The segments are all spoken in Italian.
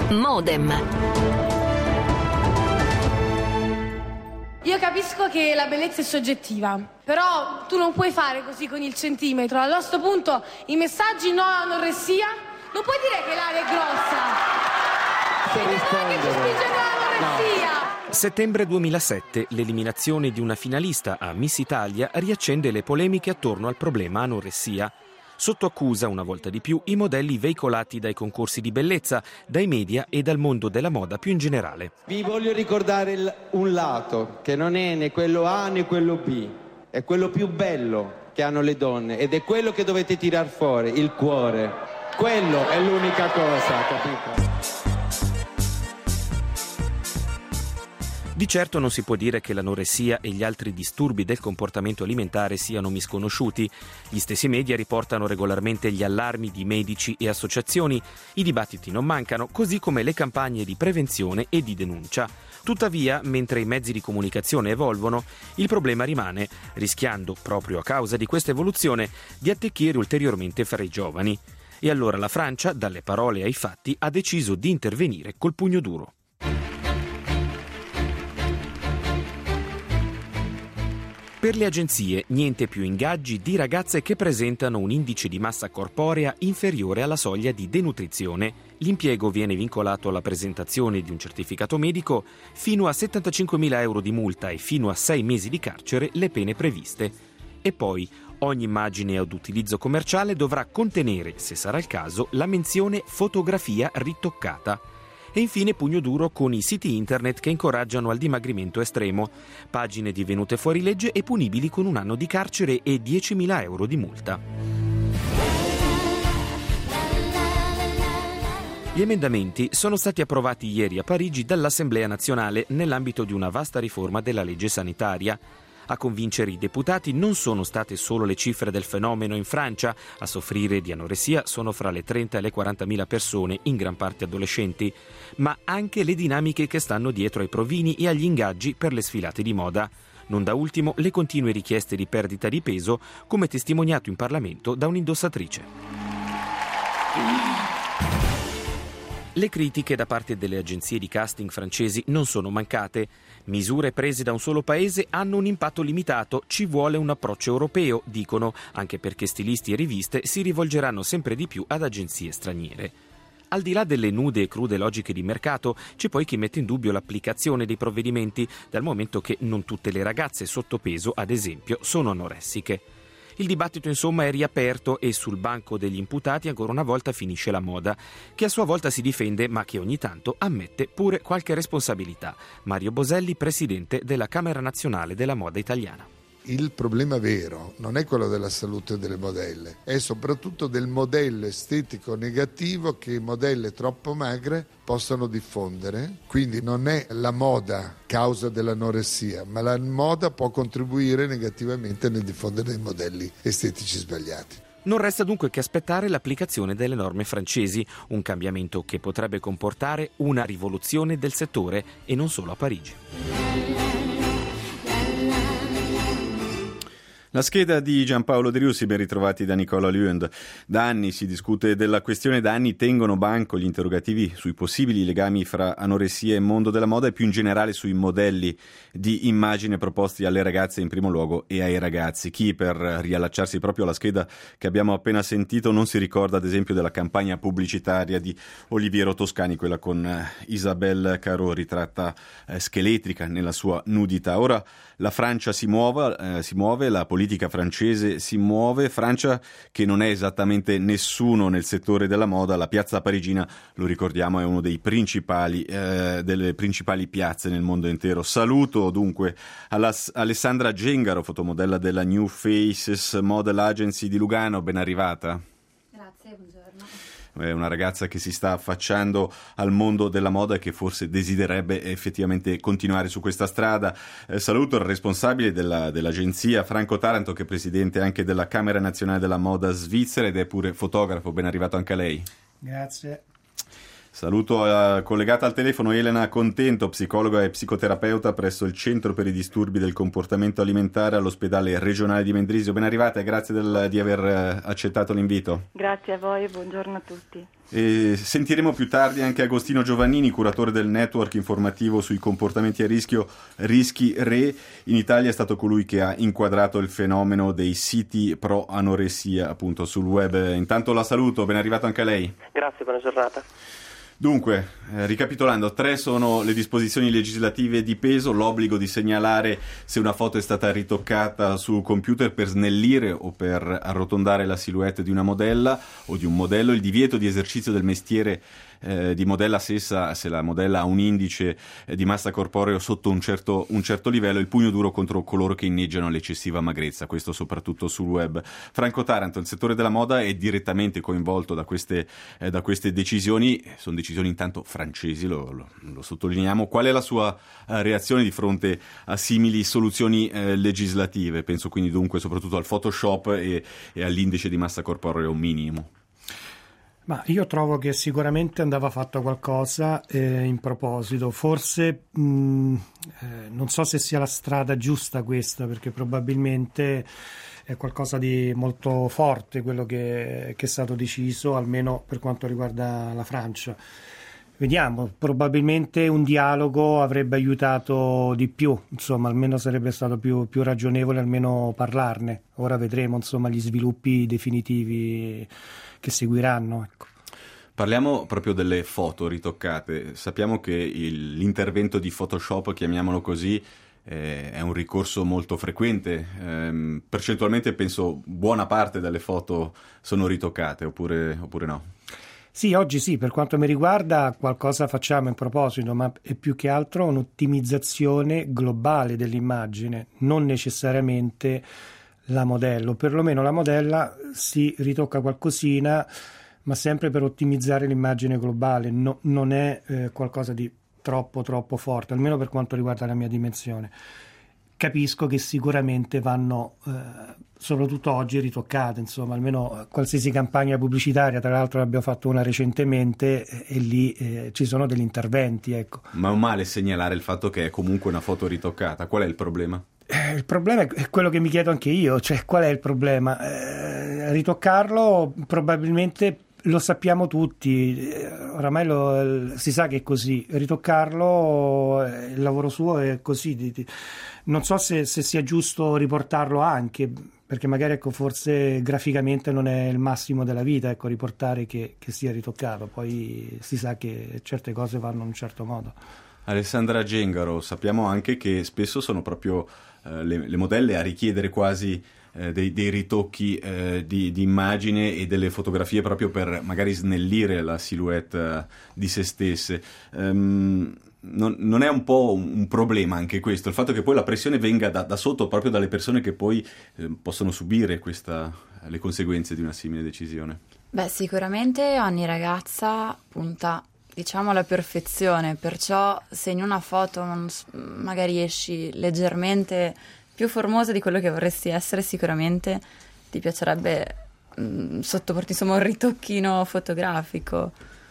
Modem. Io capisco che la bellezza è soggettiva, però tu non puoi fare così con il centimetro. Allora, a questo punto i messaggi no all'anoressia, non puoi dire che l'aria è grossa. E non che ci spinge all'anoressia. Settembre 2007, l'eliminazione di una finalista a Miss Italia riaccende le polemiche attorno al problema anoressia. Sotto accusa, una volta di più, i modelli veicolati dai concorsi di bellezza, dai media e dal mondo della moda più in generale. Vi voglio ricordare un lato, che non è né quello A né quello B, è quello più bello che hanno le donne ed è quello che dovete tirar fuori, il cuore. Quello è l'unica cosa, capito? Di certo non si può dire che l'anoressia e gli altri disturbi del comportamento alimentare siano misconosciuti. Gli stessi media riportano regolarmente gli allarmi di medici e associazioni. I dibattiti non mancano, così come le campagne di prevenzione e di denuncia. Tuttavia, mentre i mezzi di comunicazione evolvono, il problema rimane, rischiando, proprio a causa di questa evoluzione, di attecchire ulteriormente fra i giovani. E allora la Francia, dalle parole ai fatti, ha deciso di intervenire col pugno duro. Per le agenzie, niente più ingaggi di ragazze che presentano un indice di massa corporea inferiore alla soglia di denutrizione. L'impiego viene vincolato alla presentazione di un certificato medico, fino a 75.000 euro di multa e fino a 6 mesi di carcere le pene previste. E poi, ogni immagine ad utilizzo commerciale dovrà contenere, se sarà il caso, la menzione fotografia ritoccata. E infine pugno duro con i siti internet che incoraggiano al dimagrimento estremo, pagine divenute fuori legge e punibili con 1 anno di carcere e 10.000 euro di multa. Gli emendamenti sono stati approvati ieri a Parigi dall'Assemblea nazionale nell'ambito di una vasta riforma della legge sanitaria. A convincere i deputati non sono state solo le cifre del fenomeno in Francia. A soffrire di anoressia sono fra le 30 e le 40.000 persone, in gran parte adolescenti, ma anche le dinamiche che stanno dietro ai provini e agli ingaggi per le sfilate di moda. Non da ultimo le continue richieste di perdita di peso, come testimoniato in Parlamento da un'indossatrice. Le critiche da parte delle agenzie di casting francesi non sono mancate. Misure prese da un solo paese hanno un impatto limitato, ci vuole un approccio europeo, dicono, anche perché stilisti e riviste si rivolgeranno sempre di più ad agenzie straniere. Al di là delle nude e crude logiche di mercato, c'è poi chi mette in dubbio l'applicazione dei provvedimenti, dal momento che non tutte le ragazze sottopeso, ad esempio, sono anoressiche. Il dibattito insomma è riaperto e sul banco degli imputati ancora una volta finisce la moda, che a sua volta si difende ma che ogni tanto ammette pure qualche responsabilità. Mario Boselli, presidente della Camera Nazionale della Moda Italiana. Il problema vero non è quello della salute delle modelle, è soprattutto del modello estetico negativo che modelle troppo magre possono diffondere. Quindi non è la moda causa dell'anoressia, ma la moda può contribuire negativamente nel diffondere dei modelli estetici sbagliati. Non resta dunque che aspettare l'applicazione delle norme francesi, un cambiamento che potrebbe comportare una rivoluzione del settore e non solo a Parigi. La scheda di Giampaolo De Riussi, ben ritrovati da Nicola Lund. Da anni si discute della questione, da anni tengono banco gli interrogativi sui possibili legami fra anoressia e mondo della moda e più in generale sui modelli di immagine proposti alle ragazze in primo luogo e ai ragazzi. Chi, per riallacciarsi proprio alla scheda che abbiamo appena sentito, non si ricorda ad esempio della campagna pubblicitaria di Oliviero Toscani, quella con Isabelle Caro ritratta scheletrica nella sua nudità. Ora la Francia si muove, la politica francese si muove, Francia che non è esattamente nessuno nel settore della moda. La piazza parigina, lo ricordiamo, è uno dei delle principali piazze nel mondo intero. Saluto dunque Alessandra Gengaro, fotomodella della New Faces Model Agency di Lugano, ben arrivata. Grazie, buongiorno. È una ragazza che si sta affacciando al mondo della moda e che forse desiderebbe effettivamente continuare su questa strada. Saluto il responsabile dell'agenzia, Franco Taranto, che è presidente anche della Camera Nazionale della Moda Svizzera ed è pure fotografo. Ben arrivato anche a lei. Grazie. Saluto collegata al telefono Elena Contento, psicologa e psicoterapeuta presso il Centro per i disturbi del comportamento alimentare all'ospedale regionale di Mendrisio. Ben arrivata e grazie di aver accettato l'invito. Grazie a voi e buongiorno a tutti. E sentiremo più tardi anche Agostino Giovannini, curatore del network informativo sui comportamenti a rischio Rischi Re. In Italia è stato colui che ha inquadrato il fenomeno dei siti pro anoressia appunto sul web. Intanto la saluto, ben arrivato anche a lei. Grazie, buona giornata. Dunque, ricapitolando, 3 sono le disposizioni legislative di peso: l'obbligo di segnalare se una foto è stata ritoccata su computer per snellire o per arrotondare la silhouette di una modella o di un modello, il divieto di esercizio del mestiere di modella se la modella ha un indice di massa corporeo sotto un certo livello, il pugno duro contro coloro che inneggiano l'eccessiva magrezza, questo soprattutto sul web. Franco Taranto, il settore della moda è direttamente coinvolto da queste decisioni, sono decisioni intanto francesi, lo sottolineiamo. Qual è la sua reazione di fronte a simili soluzioni legislative? Penso quindi dunque soprattutto al Photoshop e all'indice di massa corporeo minimo. Ma io trovo che sicuramente andava fatto qualcosa in proposito, forse non so se sia la strada giusta questa, perché probabilmente è qualcosa di molto forte quello che è stato deciso, almeno per quanto riguarda la Francia. Vediamo, probabilmente un dialogo avrebbe aiutato di più, insomma, almeno sarebbe stato più ragionevole almeno parlarne. Ora vedremo, insomma, gli sviluppi definitivi che seguiranno, ecco. Parliamo proprio delle foto ritoccate. Sappiamo che l'intervento di Photoshop, chiamiamolo così, è un ricorso molto frequente. Percentualmente penso buona parte delle foto sono ritoccate, oppure no? Sì, oggi sì, per quanto mi riguarda qualcosa facciamo in proposito, ma è più che altro un'ottimizzazione globale dell'immagine, non necessariamente la modello, perlomeno la modella si ritocca qualcosina, ma sempre per ottimizzare l'immagine globale, non è qualcosa di troppo forte, almeno per quanto riguarda la mia dimensione. Capisco che sicuramente vanno, soprattutto oggi, ritoccate, insomma, almeno qualsiasi campagna pubblicitaria, tra l'altro abbiamo fatto una recentemente e lì ci sono degli interventi, ecco. Ma è un male segnalare il fatto che è comunque una foto ritoccata, qual è il problema? Il problema è quello che mi chiedo anche io, cioè qual è il problema? Ritoccarlo probabilmente lo sappiamo tutti, oramai si sa che è così, ritoccarlo, il lavoro suo è così, non so se sia giusto riportarlo anche, perché magari ecco, forse graficamente non è il massimo della vita, ecco, riportare che sia ritoccato, poi si sa che certe cose vanno in un certo modo. Alessandra Gengaro, sappiamo anche che spesso sono proprio le modelle a richiedere quasi dei ritocchi di immagine e delle fotografie proprio per magari snellire la silhouette di se stesse. Non è un po' un problema anche questo, il fatto che poi la pressione venga da sotto, proprio dalle persone che poi possono subire le conseguenze di una simile decisione? Beh, sicuramente ogni ragazza punta, diciamo, alla perfezione, perciò se in una foto magari esci leggermente più formosa di quello che vorresti essere, sicuramente ti piacerebbe sottoporti insomma un ritocchino fotografico.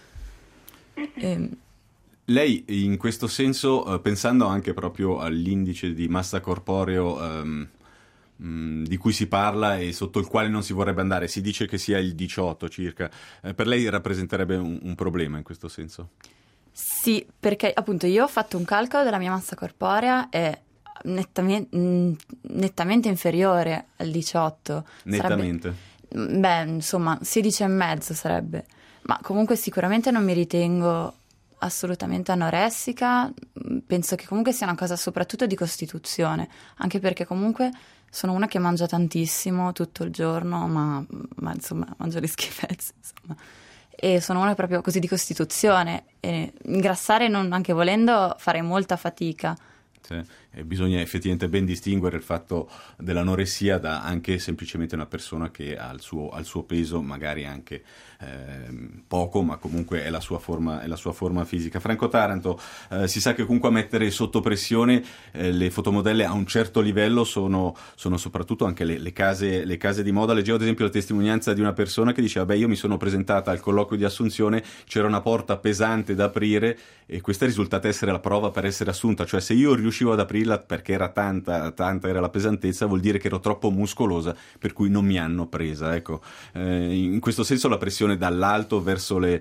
Lei in questo senso, pensando anche proprio all'indice di massa corporeo di cui si parla e sotto il quale non si vorrebbe andare, si dice che sia il 18 circa, per lei rappresenterebbe un problema in questo senso? Sì, perché appunto io ho fatto un calcolo della mia massa corporea e nettamente inferiore al 18. Nettamente? Insomma 16,5 sarebbe, ma comunque sicuramente non mi ritengo assolutamente anoressica, penso che comunque sia una cosa soprattutto di costituzione, anche perché comunque sono una che mangia tantissimo tutto il giorno, ma insomma mangio le schifezze, insomma. E sono una proprio così di costituzione, e ingrassare anche volendo farei molta fatica. Sì. bisogna effettivamente ben distinguere il fatto dell'anoressia da anche semplicemente una persona che ha il suo peso, magari anche poco, ma comunque è la sua forma fisica. Franco Taranto, si sa che comunque a mettere sotto pressione le fotomodelle a un certo livello sono soprattutto anche le case di moda. Leggevo ad esempio la testimonianza di una persona che diceva: beh, io mi sono presentata al colloquio di assunzione, c'era una porta pesante da aprire e questa è risultata essere la prova per essere assunta, cioè se io riuscivo ad aprirla perché era tanta era la pesantezza, vuol dire che ero troppo muscolosa, per cui non mi hanno presa. Ecco, in questo senso la pressione dall'alto verso le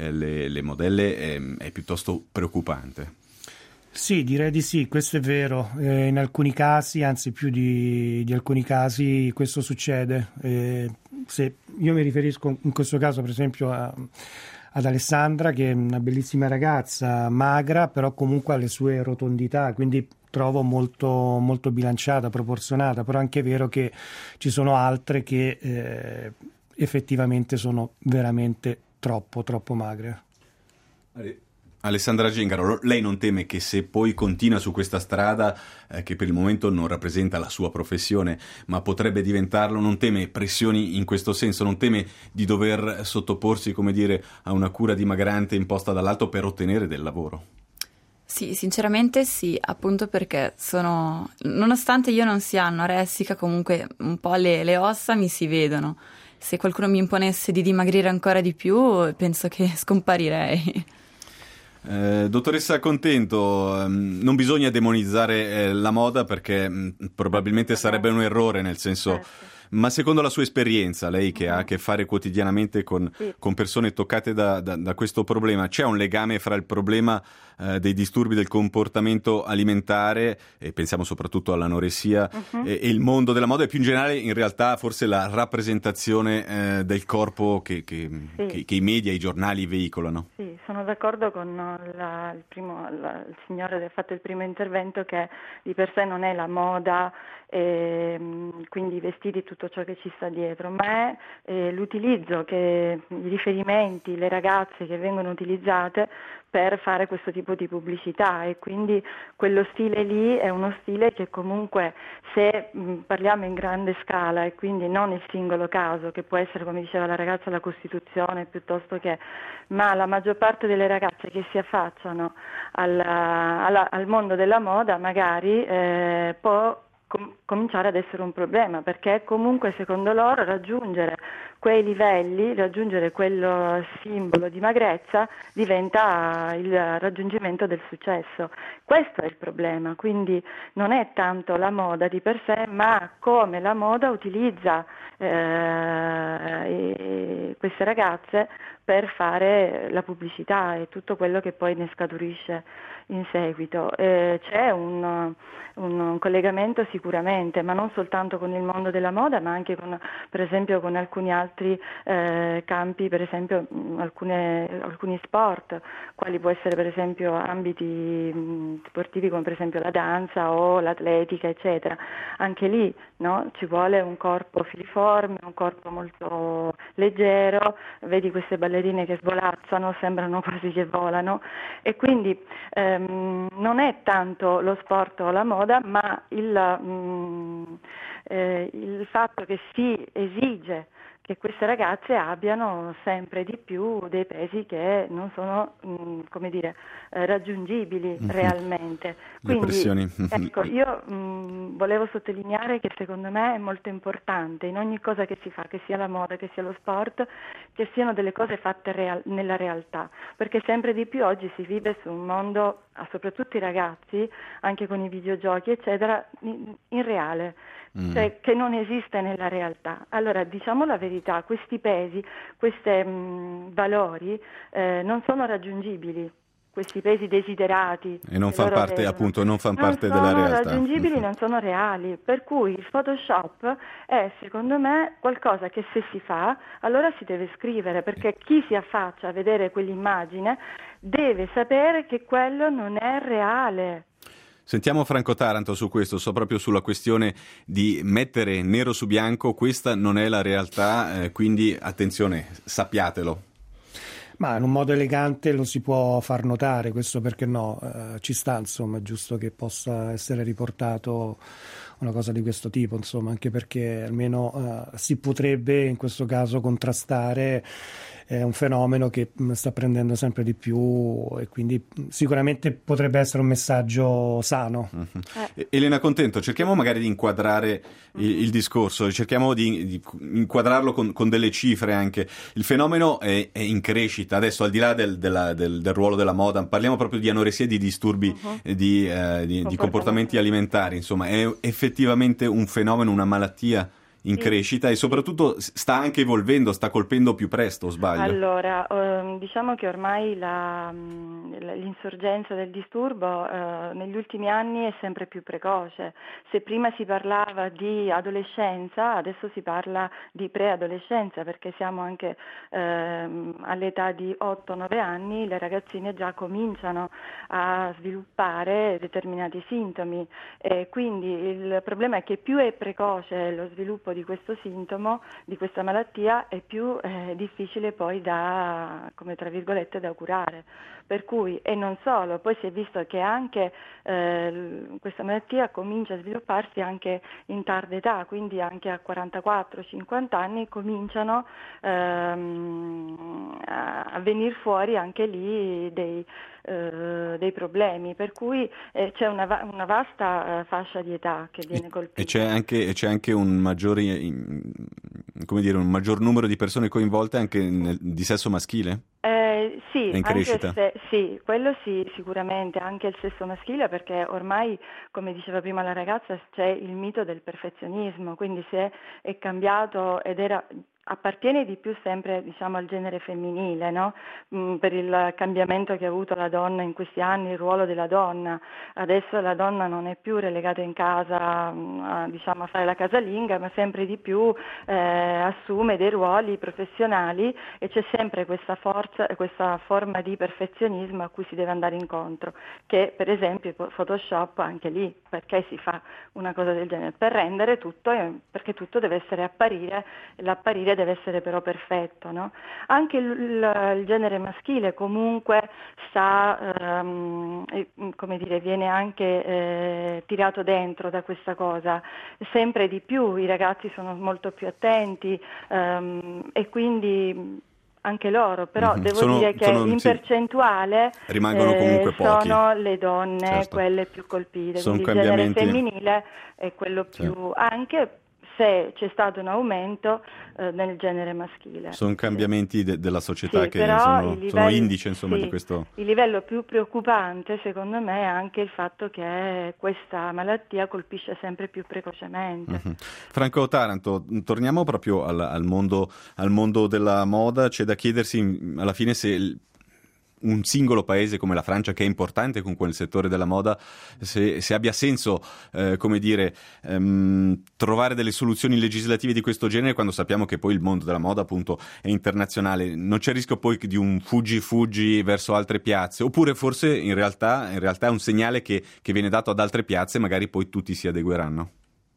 modelle è piuttosto preoccupante. Sì, direi di sì, questo è vero. In alcuni casi, anzi più di alcuni casi, questo succede. Se io mi riferisco in questo caso per esempio ad Alessandra, che è una bellissima ragazza, magra, però comunque ha le sue rotondità, quindi trovo molto, molto bilanciata, proporzionata, però anche è vero che ci sono altre che effettivamente sono veramente troppo magre. Alessandra Gengaro, lei non teme che se poi continua su questa strada, che per il momento non rappresenta la sua professione, ma potrebbe diventarlo, non teme pressioni in questo senso, non teme di dover sottoporsi, come dire, a una cura dimagrante imposta dall'alto per ottenere del lavoro? Sì, sinceramente sì, appunto perché nonostante io non sia anoressica, comunque un po' le ossa mi si vedono. Se qualcuno mi imponesse di dimagrire ancora di più, penso che scomparirei. Dottoressa Contento, non bisogna demonizzare la moda perché probabilmente sarebbe un errore, nel senso, ma secondo la sua esperienza, lei che ha a che fare quotidianamente con persone toccate da questo problema, c'è un legame fra il problema dei disturbi del comportamento alimentare, e pensiamo soprattutto all'anoressia, e il mondo della moda, e più in generale in realtà forse la rappresentazione del corpo che i media, i giornali veicolano? Sì, sono d'accordo con il signore che ha fatto il primo intervento, che di per sé non è la moda, quindi i vestiti, tutto ciò che ci sta dietro, ma è l'utilizzo, i riferimenti, le ragazze che vengono utilizzate per fare questo tipo di pubblicità, e quindi quello stile lì è uno stile che comunque, se parliamo in grande scala e quindi non il singolo caso, che può essere, come diceva la ragazza, la Costituzione, piuttosto che, ma la maggior parte delle ragazze che si affacciano al mondo della moda magari può cominciare ad essere un problema, perché comunque secondo loro raggiungere quei livelli, raggiungere quello simbolo di magrezza diventa il raggiungimento del successo. Questo è il problema, quindi non è tanto la moda di per sé, ma come la moda utilizza queste ragazze per fare la pubblicità e tutto quello che poi ne scaturisce in seguito. C'è un collegamento sicuramente, ma non soltanto con il mondo della moda, ma anche per esempio con alcuni altri campi, per esempio alcuni sport, quali può essere per esempio ambiti sportivi come per esempio la danza o l'atletica, eccetera. Anche lì, no? Ci vuole un corpo filiforme, un corpo molto leggero, vedi queste ballerine che svolazzano, sembrano quasi che volano, e quindi non è tanto lo sport o la moda, ma il fatto che si esige che queste ragazze abbiano sempre di più dei pesi che non sono, raggiungibili realmente. Quindi, ecco, io volevo sottolineare che secondo me è molto importante in ogni cosa che si fa, che sia la moda, che sia lo sport, che siano delle cose fatte nella realtà, perché sempre di più oggi si vive su un mondo, soprattutto i ragazzi, anche con i videogiochi, eccetera, in reale. Cioè, che non esiste nella realtà. Allora, diciamo la verità, questi pesi, questi valori non sono raggiungibili, questi pesi desiderati. E non fanno parte, appunto, non fanno parte della realtà. Non sono raggiungibili, non sono reali, per cui il Photoshop è, secondo me, qualcosa che se si fa, allora si deve scrivere, perché chi si affaccia a vedere quell'immagine deve sapere che quello non è reale. Sentiamo Franco Taranto su questo, proprio sulla questione di mettere nero su bianco: questa non è la realtà, quindi attenzione, sappiatelo. Ma in un modo elegante lo si può far notare, questo perché no, ci sta, insomma, è giusto che possa essere riportato una cosa di questo tipo, insomma, anche perché almeno si potrebbe in questo caso contrastare un fenomeno che sta prendendo sempre di più e quindi sicuramente potrebbe essere un messaggio sano. Elena Contento, cerchiamo magari di inquadrare il discorso, cerchiamo di inquadrarlo con delle cifre anche. Il fenomeno è in crescita, adesso al di là del ruolo della moda, parliamo proprio di anoressia e di disturbi di comportamenti alimentari, insomma, è effettivamente un fenomeno, una malattia in crescita e soprattutto sta anche evolvendo, sta colpendo più presto, o sbaglio? Allora, diciamo che ormai l'insorgenza del disturbo negli ultimi anni è sempre più precoce. Se prima si parlava di adolescenza, adesso si parla di preadolescenza, perché siamo anche all'età di 8-9 anni, le ragazzine già cominciano a sviluppare determinati sintomi e quindi il problema è che più è precoce lo sviluppo di questo sintomo, di questa malattia, è più difficile poi da, come tra virgolette, da curare. Per cui, e non solo, poi si è visto che anche questa malattia comincia a svilupparsi anche in tarda età, quindi anche a 44-50 anni cominciano a venire fuori anche lì dei problemi, per cui c'è una vasta fascia di età che viene colpita. E c'è anche un maggior numero di persone coinvolte anche di sesso maschile? Sì, è in crescita? Sì, quello sì, sicuramente, anche il sesso maschile, perché ormai, come diceva prima la ragazza, c'è il mito del perfezionismo, quindi se è cambiato appartiene di più sempre, diciamo, al genere femminile, no? Per il cambiamento che ha avuto la donna in questi anni, il ruolo della donna. Adesso la donna non è più relegata in casa, diciamo, a fare la casalinga, ma sempre di più assume dei ruoli professionali e c'è sempre questa forma di perfezionismo a cui si deve andare incontro, che per esempio Photoshop anche lì, perché si fa una cosa del genere? Per rendere tutto, perché tutto deve essere apparire, l'apparire deve essere però perfetto, no? Anche il genere maschile comunque come dire, viene anche tirato dentro da questa cosa, sempre di più i ragazzi sono molto più attenti e quindi anche loro, però devo dire che in percentuale rimangono comunque pochi. Sono le donne, certo, quelle più colpite, sono quindi il genere femminile è quello più, anche se c'è stato un aumento nel genere maschile. Sono cambiamenti della società che sono indice, insomma, di questo. Il livello più preoccupante secondo me è anche il fatto che questa malattia colpisce sempre più precocemente. Franco Taranto, torniamo proprio al mondo della moda. C'è da chiedersi alla fine se un singolo paese come la Francia, che è importante con quel settore della moda, se abbia senso trovare delle soluzioni legislative di questo genere, quando sappiamo che poi il mondo della moda appunto è internazionale. Non c'è rischio poi di un fuggi verso altre piazze, oppure forse in realtà è un segnale che viene dato ad altre piazze e magari poi tutti si adegueranno?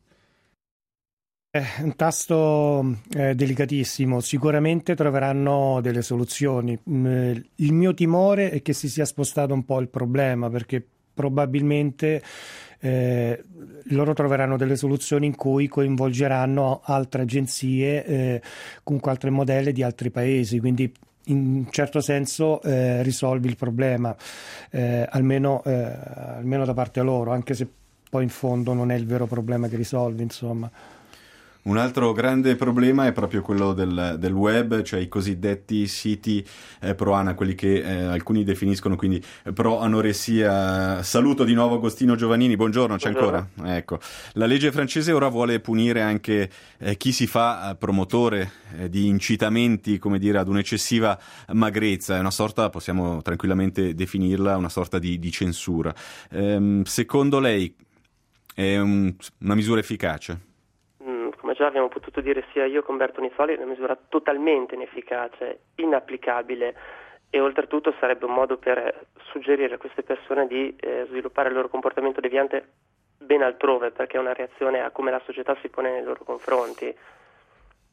È un tasto delicatissimo, sicuramente troveranno delle soluzioni. Il mio timore è che si sia spostato un po' il problema, perché probabilmente loro troveranno delle soluzioni in cui coinvolgeranno altre agenzie, comunque altre modelle di altri paesi, quindi in un certo senso risolvi il problema, almeno da parte loro, anche se poi in fondo non è il vero problema che risolvi, insomma. Un altro grande problema è proprio quello del web, cioè i cosiddetti siti pro-ana, quelli che alcuni definiscono quindi pro-anoressia. Saluto di nuovo Agostino Giovannini, buongiorno, c'è ancora? Ecco. La legge francese ora vuole punire anche chi si fa promotore di incitamenti, come dire, ad un'eccessiva magrezza. È una sorta, possiamo tranquillamente definirla, una sorta di censura. Secondo lei è una misura efficace? Come già abbiamo potuto dire sia io con Bertoni Soli, è una misura totalmente inefficace, inapplicabile e oltretutto sarebbe un modo per suggerire a queste persone di sviluppare il loro comportamento deviante ben altrove, perché è una reazione a come la società si pone nei loro confronti.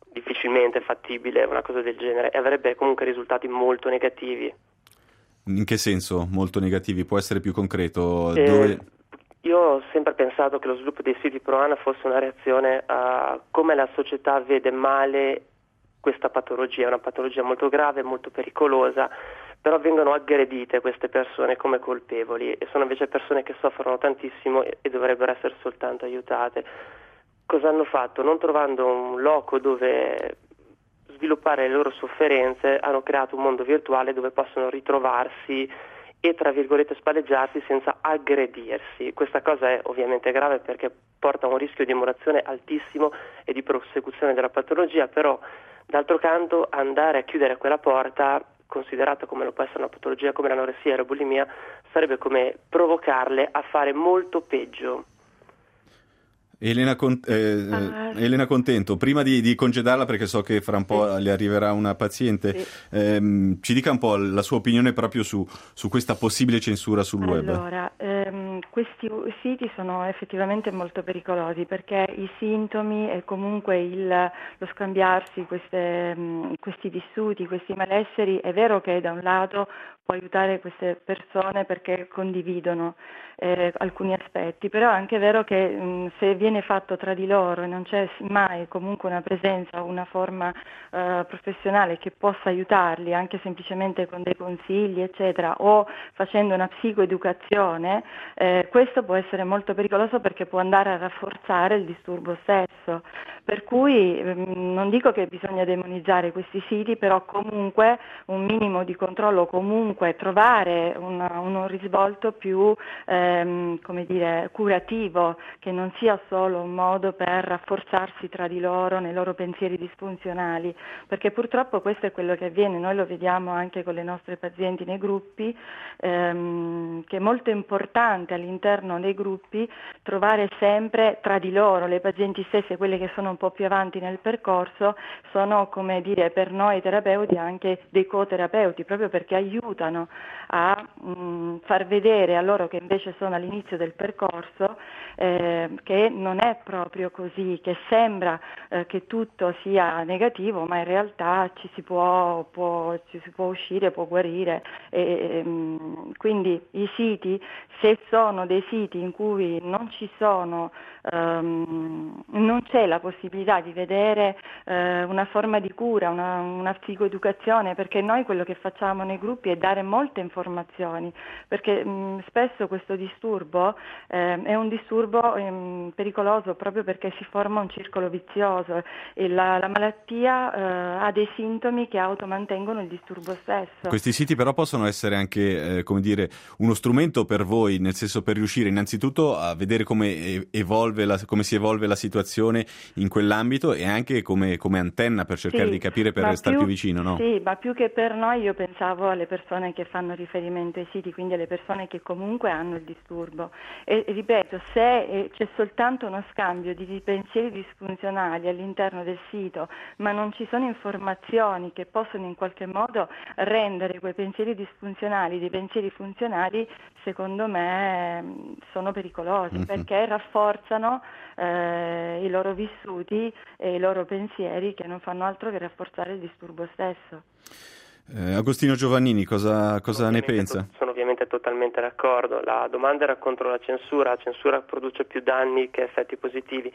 difficilmente fattibile una cosa del genere e avrebbe comunque risultati molto negativi. In che senso molto negativi? Può essere più concreto? Io ho sempre pensato che lo sviluppo dei siti pro ANA fosse una reazione a come la società vede male questa patologia. È una patologia molto grave, molto pericolosa, però vengono aggredite queste persone come colpevoli e sono invece persone che soffrono tantissimo e dovrebbero essere soltanto aiutate. Cosa hanno fatto? Non trovando un loco dove sviluppare le loro sofferenze, hanno creato un mondo virtuale dove possono ritrovarsi e tra virgolette spalleggiarsi senza aggredirsi. Questa cosa è ovviamente grave perché porta a un rischio di emulazione altissimo e di prosecuzione della patologia, però d'altro canto andare a chiudere quella porta, considerata come lo può essere una patologia come l'anoressia e la bulimia, sarebbe come provocarle a fare molto peggio. Elena Contento, prima di congedarla perché so che fra un po' le arriverà una paziente, ci dica un po' la sua opinione proprio su questa possibile censura sul web. Allora, questi siti sono effettivamente molto pericolosi perché i sintomi e comunque lo scambiarsi questi vissuti, questi malesseri, è vero che da un lato può aiutare queste persone perché condividono alcuni aspetti, però è anche vero che se viene fatto tra di loro e non c'è mai comunque una presenza o una forma professionale che possa aiutarli anche semplicemente con dei consigli eccetera o facendo una psicoeducazione, questo può essere molto pericoloso perché può andare a rafforzare il disturbo stesso, per cui non dico che bisogna demonizzare questi siti, però comunque un minimo di controllo, comunque trovare uno risvolto più curativo, che non sia solo un modo per rafforzarsi tra di loro nei loro pensieri disfunzionali, perché purtroppo questo è quello che avviene, noi lo vediamo anche con le nostre pazienti nei gruppi, che è molto importante all'interno dei gruppi trovare sempre tra di loro, le pazienti stesse, quelle che sono un po' più avanti nel percorso, sono come dire per noi terapeuti anche dei co-terapeuti, proprio perché aiutano a far vedere a loro che invece sono all'inizio del percorso che non è proprio così, che sembra che tutto sia negativo, ma in realtà ci si può uscire, può guarire. Quindi i siti, se sono dei siti in cui non ci sono non c'è la possibilità di vedere una forma di cura, una psicoeducazione, perché noi quello che facciamo nei gruppi è dare molte informazioni, perché spesso questo disturbo è un disturbo pericoloso proprio perché si forma un circolo vizioso e la malattia ha dei sintomi che automantengono il disturbo stesso. Questi siti però possono essere anche uno strumento per voi, nel senso per riuscire innanzitutto a vedere come come si evolve la situazione in quell'ambito e anche come antenna per cercare di capire, per stare più vicino, no? Sì, ma più che per noi io pensavo alle persone che fanno riferimento ai siti, quindi alle persone che comunque hanno il disturbo. E ripeto, se c'è soltanto uno scambio di pensieri disfunzionali all'interno del sito, ma non ci sono informazioni che possono in qualche modo rendere quei pensieri disfunzionali dei pensieri funzionali, secondo me sono pericolosi, perché rafforzano i loro vissuti e i loro pensieri, che non fanno altro che rafforzare il disturbo stesso. Agostino Giovannini, cosa ne pensa? Sono ovviamente totalmente d'accordo. La domanda era contro la censura produce più danni che effetti positivi.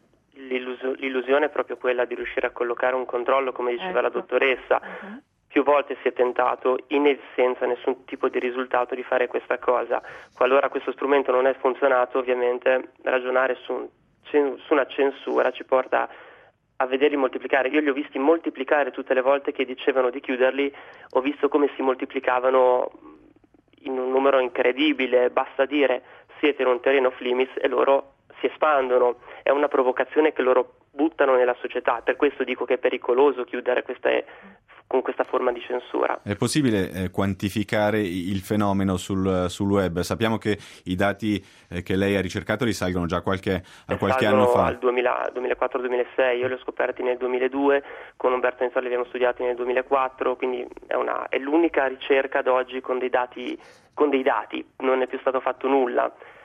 L'illusione è proprio quella di riuscire a collocare un controllo, come diceva la dottoressa. Più volte si è tentato, senza nessun tipo di risultato, di fare questa cosa. Qualora questo strumento non è funzionato, ovviamente ragionare su una censura ci porta a vederli moltiplicare. Io li ho visti moltiplicare tutte le volte che dicevano di chiuderli, ho visto come si moltiplicavano in un numero incredibile, basta dire siete in un terreno off limits e loro si espandono, è una provocazione che loro buttano nella società, per questo dico che è pericoloso chiudere con questa forma di censura. È possibile quantificare il fenomeno sul web? Sappiamo che i dati che lei ha ricercato risalgono già a qualche anno fa. Al 2004-2006, io li ho scoperti nel 2002, con Umberto Nizzoli li abbiamo studiati nel 2004, quindi è l'unica ricerca ad oggi con dei dati, non è più stato fatto nulla.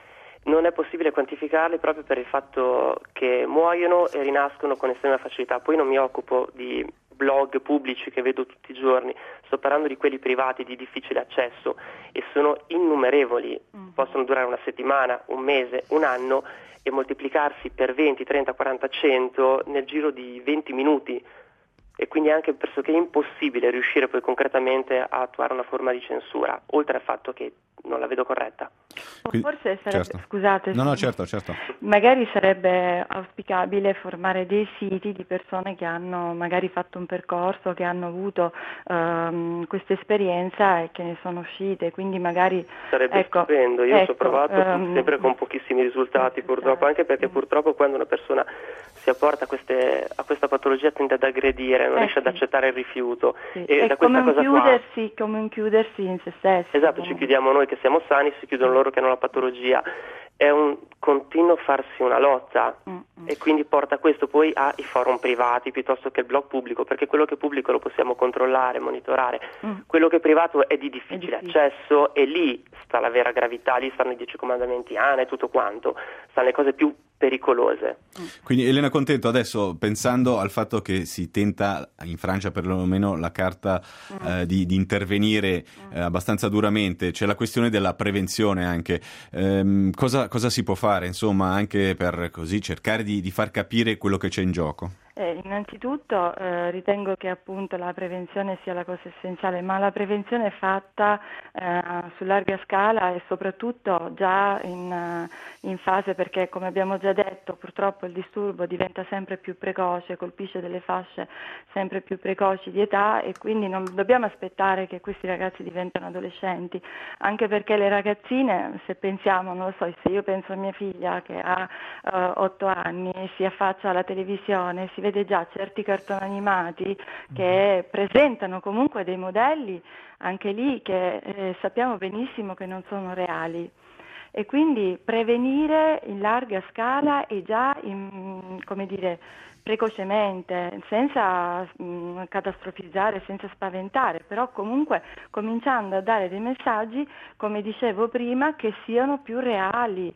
non è possibile quantificarli proprio per il fatto che muoiono e rinascono con estrema facilità. Poi non mi occupo di blog pubblici che vedo tutti i giorni, sto parlando di quelli privati di difficile accesso e sono innumerevoli, possono durare una settimana, un mese, un anno e moltiplicarsi per 20, 30, 40, 100 nel giro di 20 minuti. E quindi è anche pressoché impossibile riuscire poi concretamente a attuare una forma di censura, oltre al fatto che non la vedo corretta. Quindi, Forse sarebbe, certo. scusate, No, certo. magari sarebbe auspicabile formare dei siti di persone che hanno magari fatto un percorso, che hanno avuto questa esperienza e che ne sono uscite, quindi magari sarebbe stupendo. Io ci ho provato sempre con pochissimi risultati, purtroppo, anche perché purtroppo quando una persona si apporta a questa patologia tende ad aggredire, non riesce ad accettare il rifiuto. Sì. E è da come questa cosa come un chiudersi in se stessi. Esatto, ci chiudiamo noi che siamo sani, si chiudono loro che hanno la patologia. È un continuo farsi una lotta e quindi porta questo poi ai forum privati piuttosto che il blog pubblico, perché quello che è pubblico lo possiamo controllare, monitorare, quello che è privato è di difficile accesso e lì sta la vera gravità, lì stanno i 10 comandamenti ANA e tutto quanto, stanno le cose più pericolose. Quindi Elena Contento, adesso pensando al fatto che si tenta in Francia perlomeno la carta di intervenire abbastanza duramente, c'è la questione della prevenzione anche, cosa si può fare insomma anche per così cercare di far capire quello che c'è in gioco? Innanzitutto ritengo che appunto la prevenzione sia la cosa essenziale, ma la prevenzione fatta su larga scala e soprattutto già in fase, perché come abbiamo già detto purtroppo il disturbo diventa sempre più precoce, colpisce delle fasce sempre più precoci di età e quindi non dobbiamo aspettare che questi ragazzi diventino adolescenti, anche perché le ragazzine, se pensiamo, non lo so, se io penso a mia figlia che ha 8 anni e si affaccia alla televisione, si vede già certi cartoni animati che presentano comunque dei modelli anche lì che sappiamo benissimo che non sono reali e quindi prevenire in larga scala e già precocemente, senza catastrofizzare, senza spaventare, però comunque cominciando a dare dei messaggi, come dicevo prima, che siano più reali.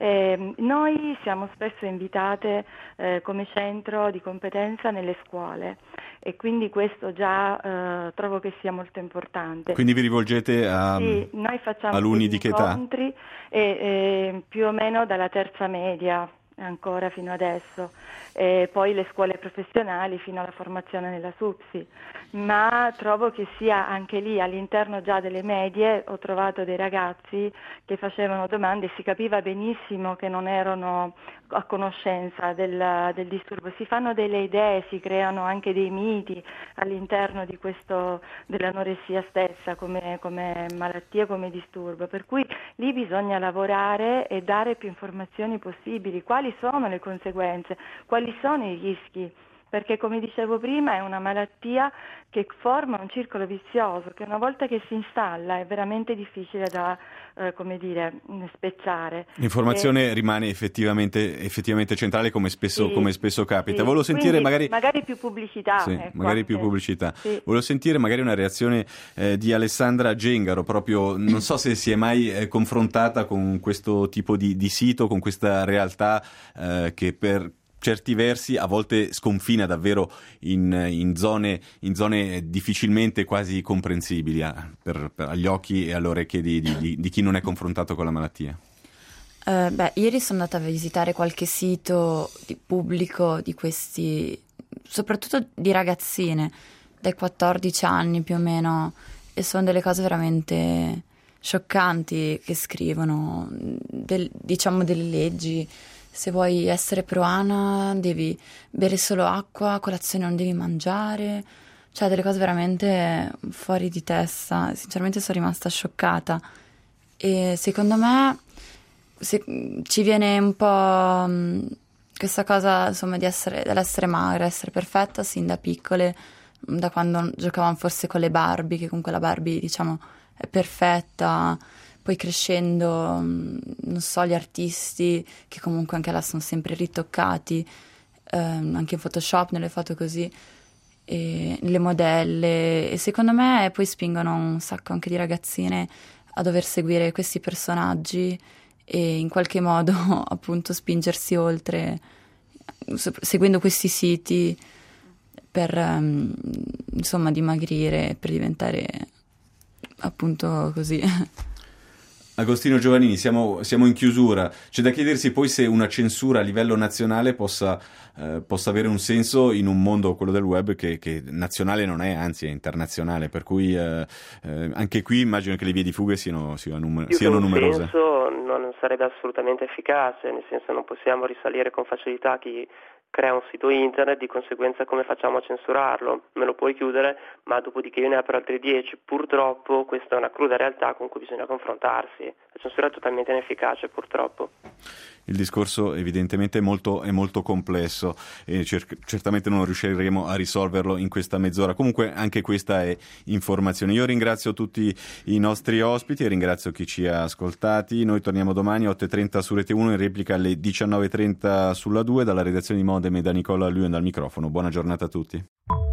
Noi siamo spesso invitate come centro di competenza nelle scuole e quindi questo già trovo che sia molto importante. Quindi vi rivolgete sì, noi facciamo alunni di che età? Incontri più o meno dalla terza media ancora fino adesso, e poi le scuole professionali fino alla formazione nella SUPSI, ma trovo che sia anche lì all'interno già delle medie, ho trovato dei ragazzi che facevano domande e si capiva benissimo che non erano a conoscenza del disturbo, si fanno delle idee, si creano anche dei miti all'interno di questo dell'anoressia stessa come malattia, come disturbo, per cui lì bisogna lavorare e dare più informazioni possibili, quali sono le conseguenze, quali sono i rischi, perché come dicevo prima è una malattia che forma un circolo vizioso che una volta che si installa è veramente difficile da spezzare. L'informazione rimane effettivamente centrale come spesso capita. Sì. Volevo sentire magari più pubblicità. Sì, ecco, magari più pubblicità. Sì. Volevo sentire magari una reazione di Alessandra Gengaro, proprio non so se si è mai confrontata con questo tipo di sito, con questa realtà che per certi versi a volte sconfina davvero in zone difficilmente quasi comprensibili agli occhi e alle orecchie di chi non è confrontato con la malattia. Ieri sono andata a visitare qualche sito pubblico di questi, soprattutto di ragazzine dai 14 anni più o meno, e sono delle cose veramente scioccanti che scrivono, delle leggi. Se vuoi essere pro-ANA devi bere solo acqua, colazione non devi mangiare, cioè delle cose veramente fuori di testa. Sinceramente sono rimasta scioccata e secondo me ci viene un po' questa cosa insomma dell'essere magra, essere perfetta sin da piccole, da quando giocavamo forse con le Barbie, che comunque la Barbie diciamo è perfetta. Poi crescendo, non so, gli artisti che comunque anche là sono sempre ritoccati, anche in Photoshop, nelle foto così, e le modelle, e secondo me poi spingono un sacco anche di ragazzine a dover seguire questi personaggi e in qualche modo appunto spingersi oltre seguendo questi siti per insomma dimagrire, per diventare appunto così. Agostino Giovannini, siamo in chiusura. C'è da chiedersi poi se una censura a livello nazionale possa avere un senso in un mondo, quello del web, che nazionale non è, anzi è internazionale, per cui anche qui immagino che le vie di fuga siano numerose. Senso non sarebbe assolutamente efficace, nel senso non possiamo risalire con facilità chi crea un sito internet, di conseguenza come facciamo a censurarlo? Me lo puoi chiudere, ma dopodiché io ne apro altri 10. Purtroppo questa è una cruda realtà con cui bisogna confrontarsi. La censura è totalmente inefficace, purtroppo. Il discorso evidentemente è molto complesso e certamente non riusciremo a risolverlo in questa mezz'ora. Comunque anche questa è informazione. Io ringrazio tutti i nostri ospiti e ringrazio chi ci ha ascoltati. Noi torniamo domani 8:30 su Rete 1, in replica alle 19:30 sulla 2, dalla redazione di Modem e da Nicola Luend al microfono. Buona giornata a tutti.